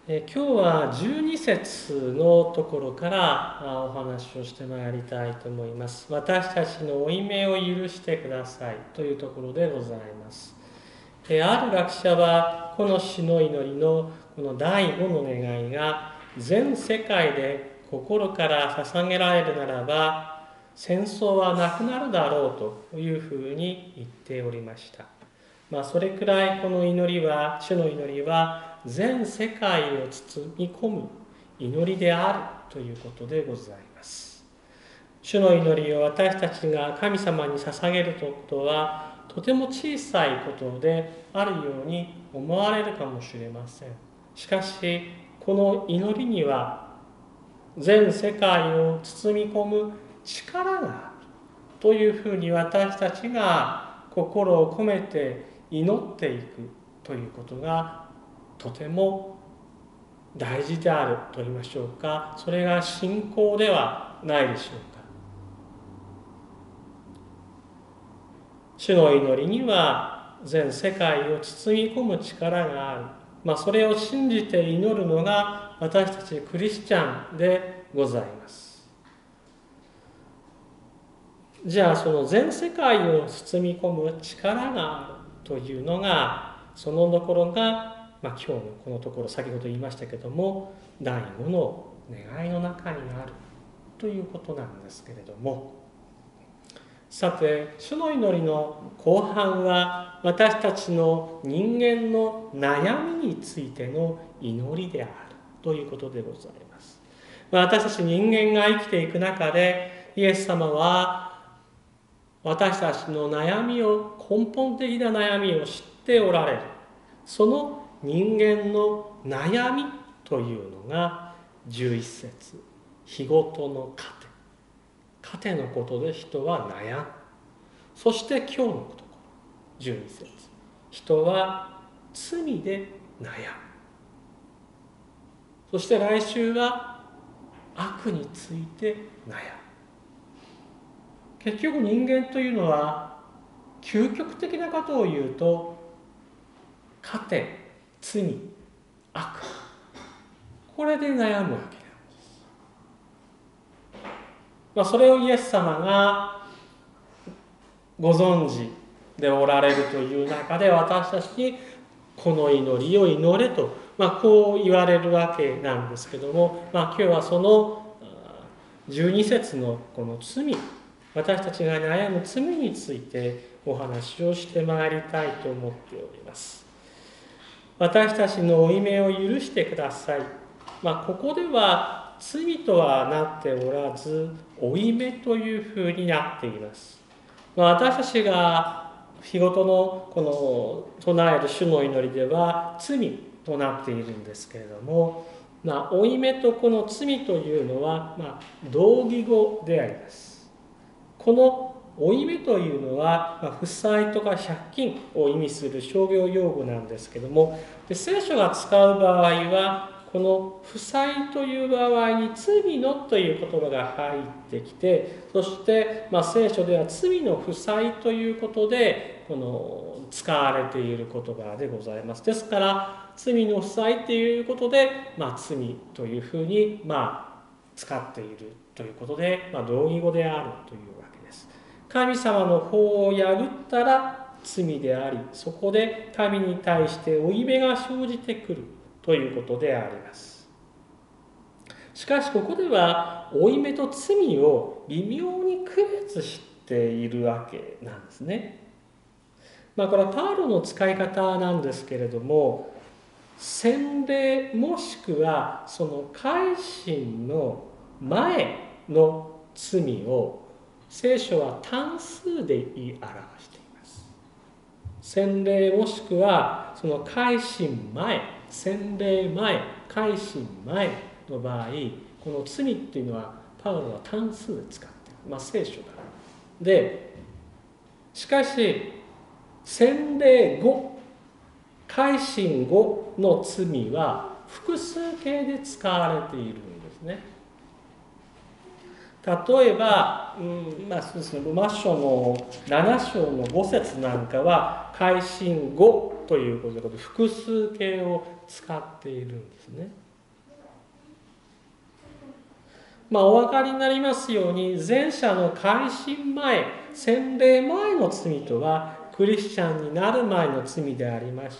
今日は12節のところからお話をしてまいりたいと思います。私たちの負い目を許してくださいというところでございます。ある学者はこの詩の祈りのこの第5の願いが全世界で心から捧げられるならば戦争はなくなるだろうというふうに言っておりました。それくらいこの祈りは、主の祈りは全世界を包み込む祈りであるということでございます。主の祈りを私たちが神様に捧げることはとても小さいことであるように思われるかもしれません。しかしこの祈りには全世界を包み込む力があるというふうに私たちが心を込めて祈っていくということがとても大事であると言いましょうか。それが信仰ではないでしょうか。主の祈りには全世界を包み込む力がある。それを信じて祈るのが私たちクリスチャンでございます。じゃあその全世界を包み込む力があるというのが、そのところが、今日のこのところ先ほど言いましたけども第5の願いの中にあるということなんですけれども、さて主の祈りの後半は私たちの人間の悩みについての祈りであるということでございます。私たち人間が生きていく中でイエス様は私たちの悩みを、根本的な悩みを知っておられる。その人間の悩みというのが11節、日ごとの糧のことで人は悩む。そして今日のところ12節、人は罪で悩む。そして来週は悪について悩む。結局人間というのは究極的なことを言うと糧、罪、悪、これで悩むわけなんです。それをイエス様がご存知でおられるという中で私たちにこの祈りを祈れと、こう言われるわけなんですけども、今日はその12節のこの罪、私たちが悩む罪についてお話をしてまいりたいと思っております。私たちの負い目を許してください。ここでは罪とはなっておらず、負い目というふうになっています。私たちが日ごとのこの唱える主の祈りでは罪となっているんですけれども、負い目とこの罪というのは、同義語であります。この負い目というのは、負債とか借金を意味する商業用語なんですけども、聖書が使う場合はこの負債という場合に罪のという言葉が入ってきて、そして、聖書では罪の負債ということでこの使われている言葉でございます。ですから罪の負債ということで、罪というふうに使っているということで、同義語であるというわけです。神様の法を破ったら罪であり、そこで神に対して負い目が生じてくるということであります。しかしここでは負い目と罪を微妙に区別しているわけなんですね。これはパウロの使い方なんですけれども、洗礼もしくはその改心の前の罪を聖書は単数で言い表しています。洗礼もしくはその改心前、洗礼前、改心前の場合、この罪っていうのはパウロは単数で使っている。聖書だ。で、しかし洗礼後、改心後の罪は複数形で使われているんですね。 例えば、そうですね、ロマ書の7章の5節なんかは改心語ということで複数形を使っているんですね。お分かりになりますように、前者の改心前、洗礼前の罪とはクリスチャンになる前の罪でありまして、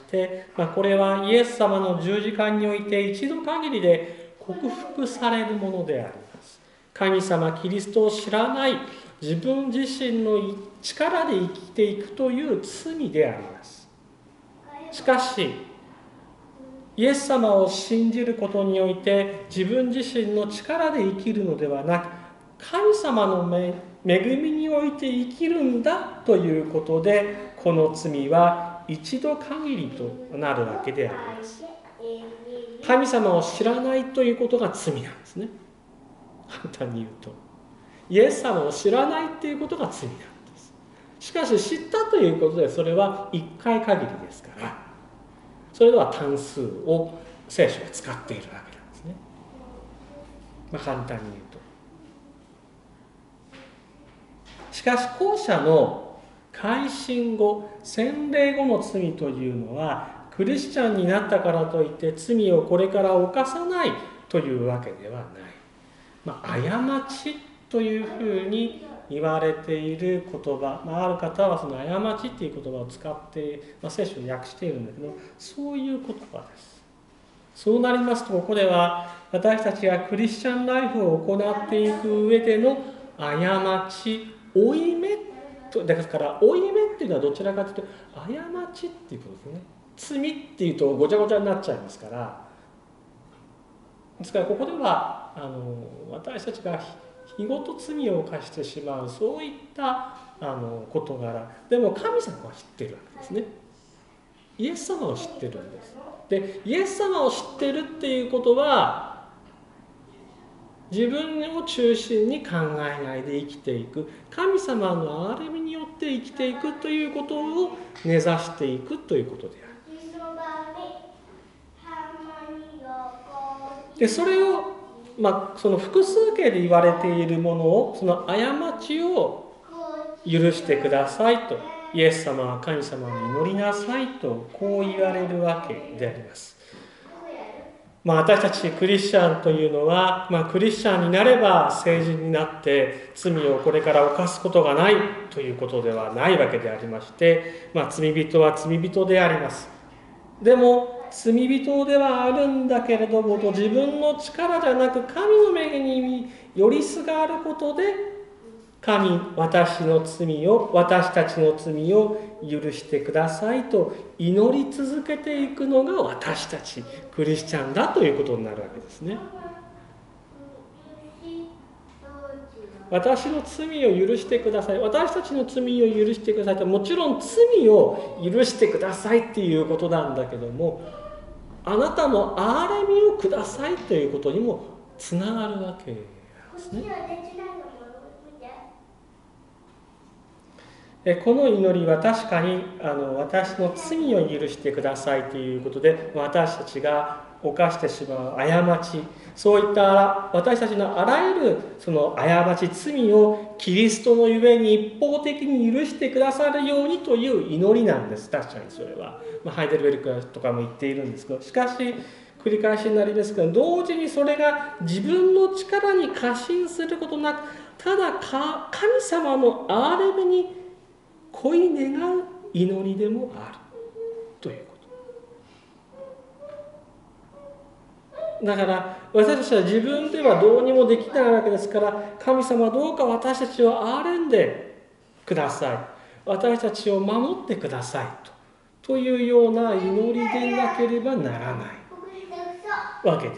これはイエス様の十字架において一度限りで克服されるものであります。神様キリストを知らない、自分自身の力で生きていくという罪であります。しかしイエス様を信じることにおいて自分自身の力で生きるのではなく、神様の恵みにおいて生きるんだということで、この罪は一度限りとなるわけであります。神様を知らないということが罪なんですね。簡単に言うと、イエス様を知らないということが罪なんです。しかし知ったということで、それは一回限りですから、それでは単数を聖書が使っているわけなんですね。簡単に言うと。しかし後者の改心後、洗礼後の罪というのは、クリスチャンになったからといって罪をこれから犯さないというわけではない。過ちというふうに言われている言葉、ある方はその過ちっていう言葉を使って、聖書を訳しているんだけど、そういう言葉です。そうなりますと、ここでは私たちがクリスチャンライフを行っていく上での過ち、負い目と、ですから負い目っていうのはどちらかというと過ちっていうことですね。罪っていうとごちゃごちゃになっちゃいますから、ですからここでは私たちが日ごと罪を犯してしまう、そういった事柄でも神様は知っているわけですね。イエス様を知ってるんです。で、イエス様を知ってるっていうことは、自分を中心に考えないで生きていく、神様の憐れみによって生きていくということを目指していくということである。で、それをその複数形で言われているものを、その過ちを許してくださいと、イエス様は神様に祈りなさいと、こう言われるわけであります。私たちクリスチャンというのは、クリスチャンになれば成人になって罪をこれから犯すことがないということではないわけでありまして、罪人は罪人であります。でも罪人ではあるんだけれども、自分の力じゃなく神の恵みによりすがることで、神、私たちの罪を許してくださいと祈り続けていくのが私たちクリスチャンだということになるわけですね。私の罪を許してください、私たちの罪を許してくださいと、もちろん罪を許してくださいっていうことなんだけども、あなたの憐れみをくださいということにもつながるわけですね。この祈りは確かに私の罪を許してくださいということで、私たちが犯してしまう過ち、そういった私たちのあらゆるその過ち、罪をキリストのゆえに一方的に許してくださるようにという祈りなんです。確かにそれは、ハイデルベルクとかも言っているんですけど、しかし繰り返しになりますが、同時にそれが自分の力に過信することなく、ただ神様の憐れみに恋願う祈りでもあるということ。だから私たちは自分ではどうにもできないわけですから、神様どうか私たちを憐れんでください、私たちを守ってくださいというような祈りでなければならないわけであります。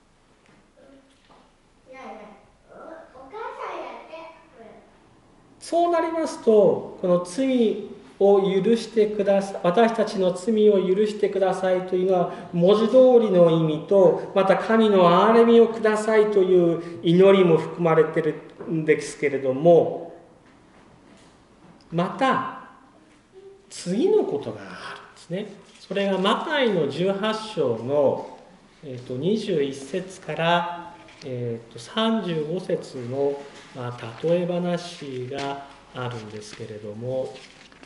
そうなりますと、この罪を許してください、私たちの罪を許してくださいというのは文字通りの意味と、また神の憐れみをくださいという祈りも含まれているんですけれども、また次のことがあるんですね。それがマタイの18章の21節から 35節の、例え話があるんですけれども、こ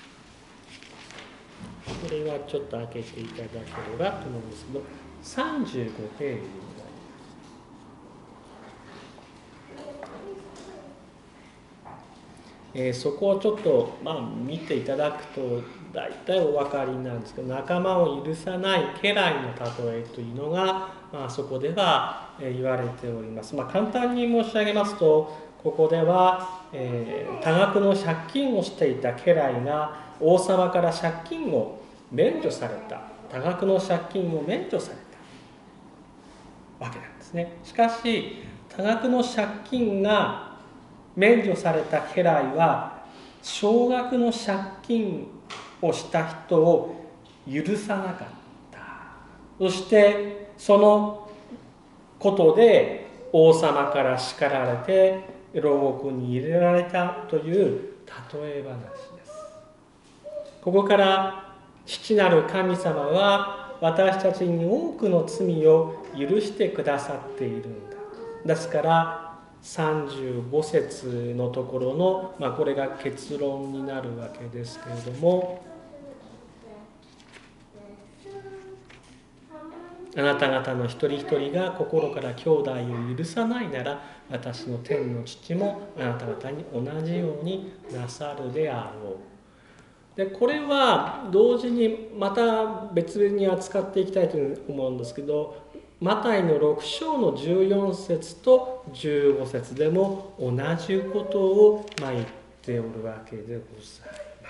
れはちょっと開けていただければと思うんですけど、35ページになります。そこをちょっと、見ていただくと大体お分かりなんですけど、仲間を許さない家来の例えというのが、そこでは言われております。簡単に申し上げますと、ここでは、多額の借金をしていた家来が王様から借金を免除された、多額の借金を免除されたわけなんですね。しかし多額の借金が免除された家来は少額の借金をした人を許さなかった。そしてそのことで王様から叱られて牢獄に入れられたという例え話です。ここから父なる神様は私たちに多くの罪を許してくださっているんだ。ですから35節のところの、これが結論になるわけですけれども、あなた方の一人一人が心から兄弟を許さないなら、私の天の父もあなた方に同じようになさるであろう。で、これは同時にまた別に扱っていきたいと思うんですけど、マタイの6章の14節と15節でも同じことを言っておるわけでございます。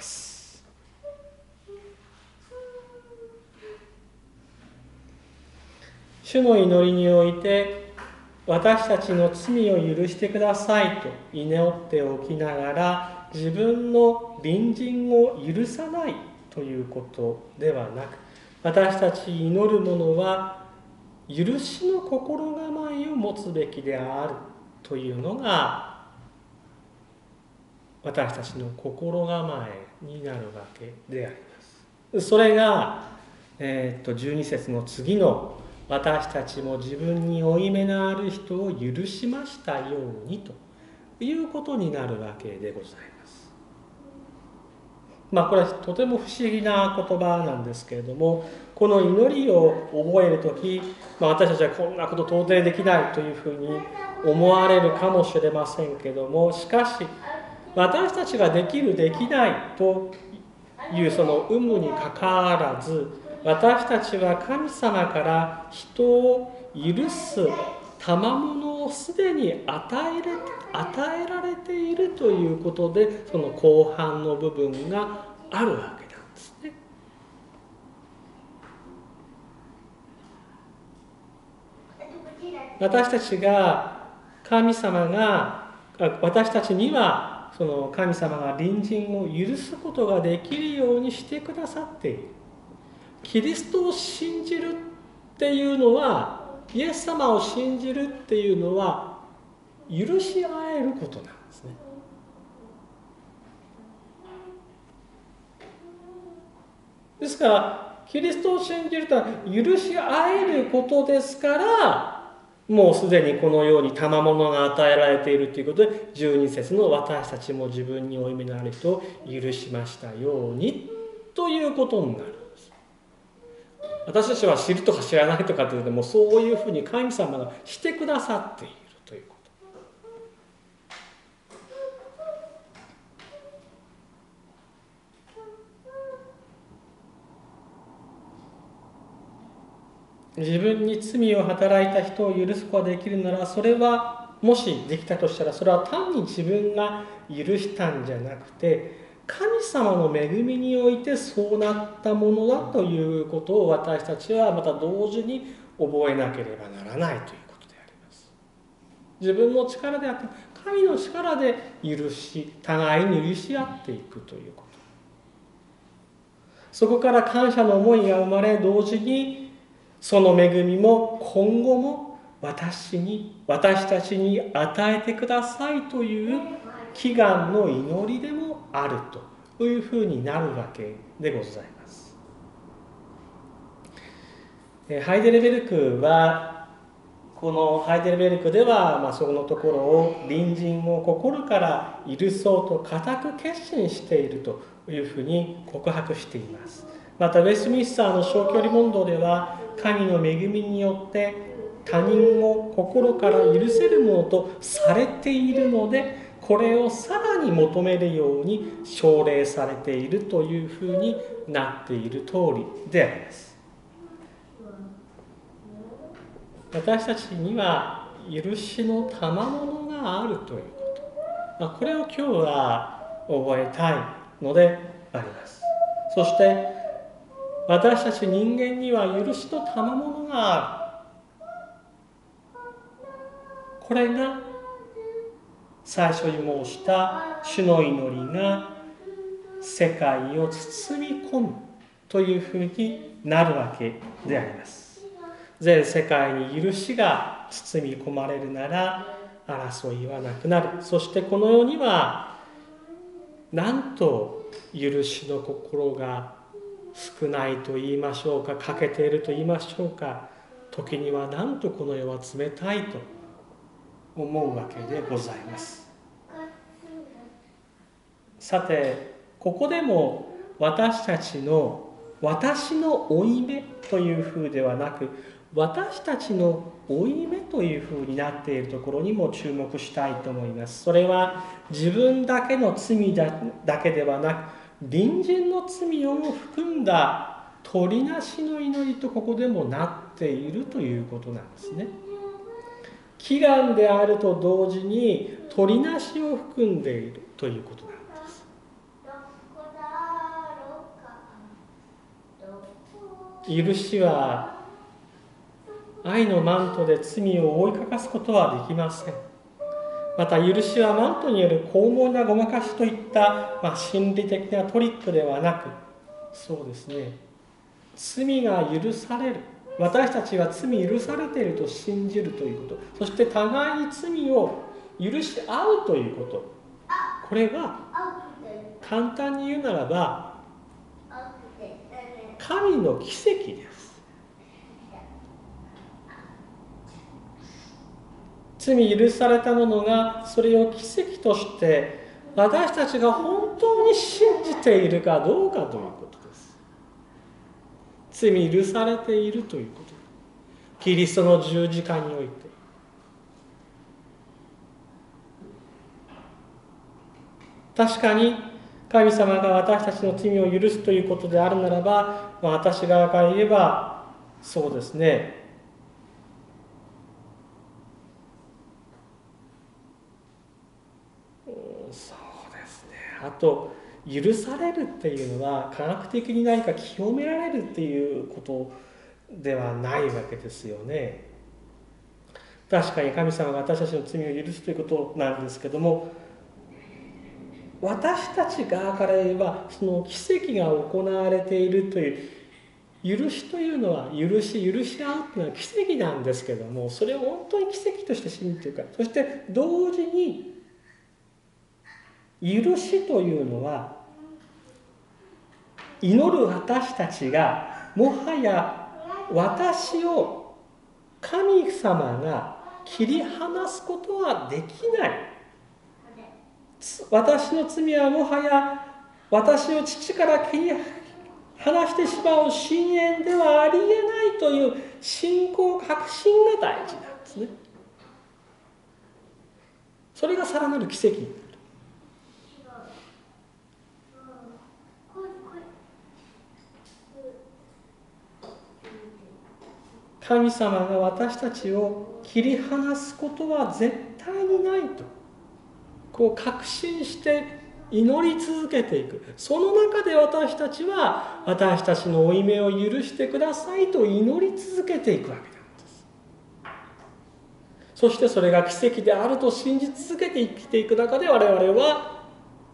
主の祈りにおいて、私たちの罪を許してくださいと祈っておきながら、自分の隣人を許さないということではなく、私たち祈る者は許しの心構えを持つべきであるというのが私たちの心構えになるわけであります。それが、12節の次の私たちも自分に負い目のある人を許しましたようにということになるわけでございます。これはとても不思議な言葉なんですけれども、この祈りを覚えるとき、私たちはこんなこと到底できないというふうに思われるかもしれませんけども、しかし私たちができるできないというその有無にかかわらず、私たちは神様から人を許す賜物をすでに与えられているということで、その後半の部分があるわけなんですね。私たちにはその神様が隣人を許すことができるようにしてくださっている。キリストを信じるっていうのは、イエス様を信じるっていうのは許し合えることなんですね。ですからキリストを信じるとは許し合えることですから、もうすでにこのように賜物が与えられているということで、12節の私たちも自分に負い目のある人を許しましたようにということになる。私たちは知るとか知らないとかというのも、そういうふうに神様がしてくださっているということ。自分に罪を働いた人を許すことができるなら、それはもしできたとしたら、それは単に自分が許したんじゃなくて、神様の恵みにおいてそうなったものだということを私たちはまた同時に覚えなければならないということであります。自分の力であって神の力で互いに許し合っていくということ。そこから感謝の思いが生まれ、同時にその恵みも今後も私たちに与えてくださいという祈願の祈りでもあるというふうになるわけでございます。ハイデルベルクはこのハイデルベルクでは、そのところを隣人を心から許そうと固く決心しているというふうに告白しています。またウェストミンスターの小距離問答では、神の恵みによって他人を心から許せるものとされているので、これをさらに求めるように奨励されているというふうになっている通りであります。私たちには許しの賜物があるということ、これを今日は覚えたいのであります。そして私たち人間には許しの賜物がある。これが最初に申した主の祈りが世界を包み込むというふうになるわけであります。全世界に許しが包み込まれるなら争いはなくなる。そしてこの世にはなんと許しの心が少ないと言いましょうか、欠けていると言いましょうか、時にはなんとこの世は冷たいと思うわけでございます。さて、ここでも私たちの私の負い目というふうではなく、私たちの負い目というふうになっているところにも注目したいと思います。それは自分だけの罪だけではなく、隣人の罪を含んだ取りなしの祈りとここでもなっているということなんですね。祈願であると同時に取りなしを含んでいるということなんです。許しは愛のマントで罪を覆いかかすことはできません。また許しはマントによる巧妙なごまかしといった、心理的なトリックではなく、そうですね、罪が許される、私たちは罪許されていると信じるということ、そして互いに罪を許し合うということ、これは簡単に言うならば神の奇跡です。罪許されたものがそれを奇跡として私たちが本当に信じているかどうかということです。罪許されているということ、キリストの十字架において確かに神様が私たちの罪を許すということであるならば、私側から言えばそうですね、そうですね、あと許されるっていうのは科学的に何か清められるっていうことではないわけですよね。確かに神様が私たちの罪を許すということなんですけども、私たち側から言えばその奇跡が行われているという許しというのは許し合うというのは奇跡なんですけども、それを本当に奇跡として信じているか、そして同時に許しというのは祈る私たちがもはや私を神様が切り離すことはできない。私の罪はもはや私を父から切り離してしまう深淵ではありえないという信仰確信が大事なんですね。それがさらなる奇跡になる。神様が私たちを切り離すことは絶対にないとこう確信して祈り続けていく。その中で私たちは私たちの負い目を許してくださいと祈り続けていくわけなんです。そしてそれが奇跡であると信じ続けて生きていく中で我々は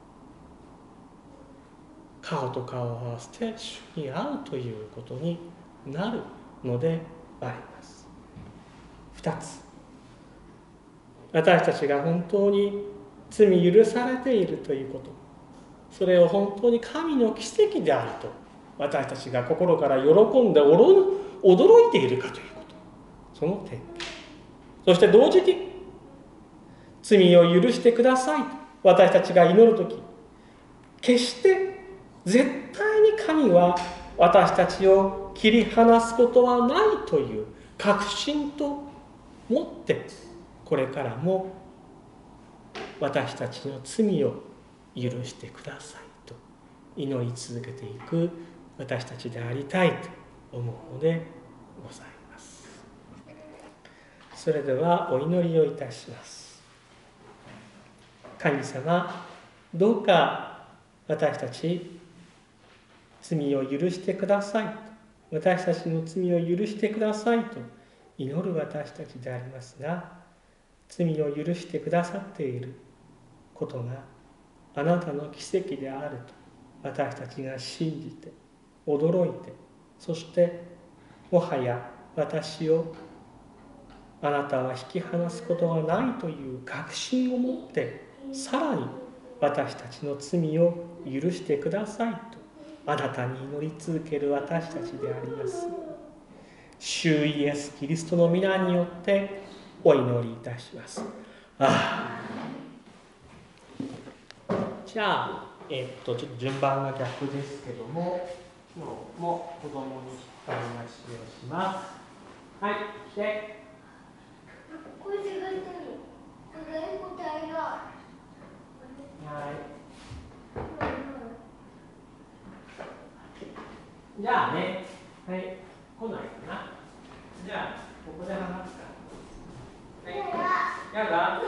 顔と顔を合わせて主に会うということになるのであります。2つ、私たちが本当に罪許されているということ、それを本当に神の奇跡であると私たちが心から喜んで驚いているかということ、その点。 そして同時に罪を許してくださいと私たちが祈るとき、決して絶対に神は私たちを切り離すことはないという確信と持って、これからも私たちの罪を許してくださいと祈り続けていく私たちでありたいと思うのでございます。それではお祈りをいたします。神様、どうか私たち罪を許してくださいと、私たちの罪を許してくださいと祈る私たちでありますが、罪を許してくださっていることがあなたの奇跡であると私たちが信じて驚いて、そしてもはや私をあなたは引き離すことがないという確信を持って、さらに私たちの罪を許してくださいとあなたに祈り続ける私たちであります。主イエス・キリストの皆によってお祈りいたします。じゃあ、ちょっと順番が逆ですけども、今日も子供に引っ張り出しをします。はい、来て。 これ違ってる。これ答えが。 はい。じゃあね、はい、来ないかな。じゃあ、ここで話すか。はい。やだ。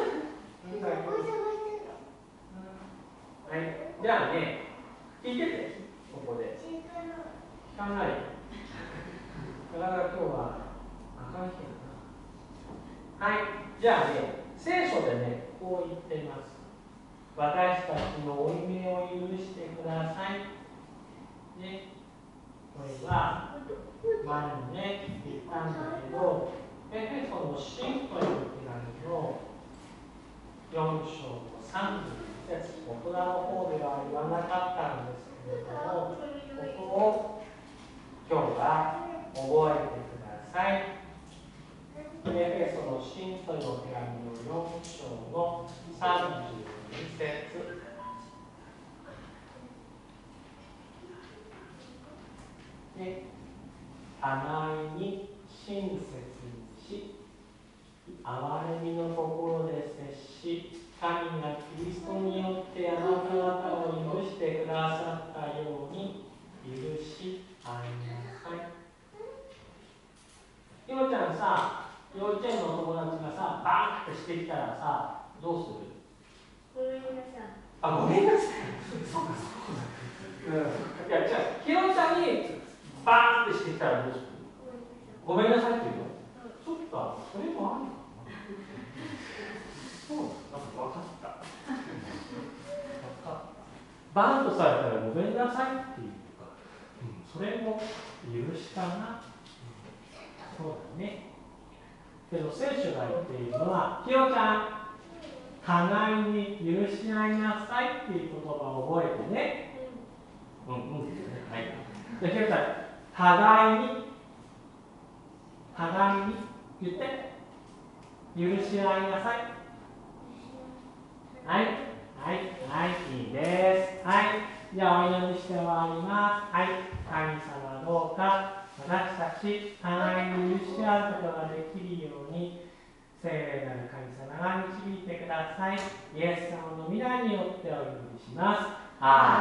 はい、じゃあね、聞いてて、ここで。聞かない。だから今日は赤い日だな。はい、じゃあね、聖書でね、こう言っています。私たちの負い目を許してください。ね、これは、前にね、言ったんだけど、エフェソの信という手紙の4章の32節、大人の方では言わなかったんですけれども、ここを今日は覚えてください。エフェソの信という手紙の4章の32節。で、互いに親切にし、憐れみの心で接し、神がキリストによってあなた方を許してくださったように許し合いなさい。ひろちゃんさ、幼稚園の友達がさ、バーンってしてきたらさ、どうする？ ごめんなさい。 あ、ごめんなさい。そうか、そうか。いや、じゃあ、ひろちゃんにバーンってしてきたらどうする？ごめんなさいって言うの？そっか、それもあるのかな。そうなんか分かった。バーンとされたらごめんなさいっていうか、それも許したな。そうだね。けど聖書が言っているのは、ひろちゃん、互いに許し合いなさいっていう言葉を覚えてね。はい。で、ひろちゃん、互いに言って、許し合いなさい。はい、はい、いいです。はい、じゃあお祈りして終わります。はい、神様どうか私たち互いに許し合うことができるように聖霊なる神様が導いてください。イエス様の皆によってお祈りします。アーメン。